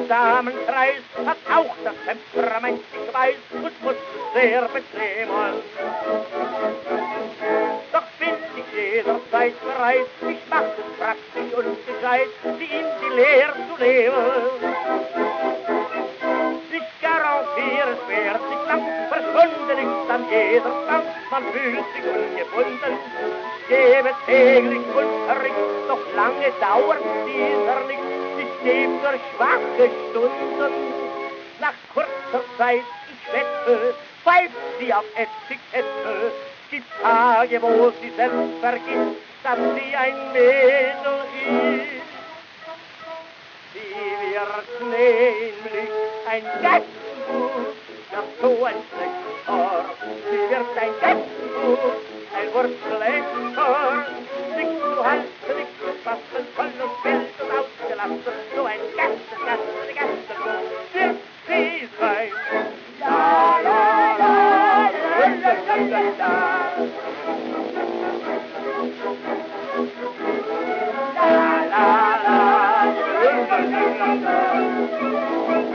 Damenkreis hat auch das Temperament Schweiß und muss sehr benehmen. Doch bin ich jederzeit bereit, ich mach es praktisch und gescheit, wie ihm die Lehre zu nehmen. Ich garantiere, es wird nicht lang, verschwunden ist an jeder Bank, man fühlt sich ungebunden. Ich gebe täglich Unterricht, doch lange dauert dieser nicht. Ich gebe nur schwache Stunden. Nach kurzer Zeit, ich wette, pfeift sie auf Etikette. Gibt Tage, wo sie selbst vergisst, dass sie ein Mädel ist. Sie wird nämlich ein Gästenbuch, nach so ein schlechter. Sie wird ein Gästenbuch, ein Wurzelektor. Nicht zu halten, nicht zu fassen, voll und Geld und ausgelassen. So ein Gästenbuch wird sie sein. La la la, la la la la. La la la, la la la la.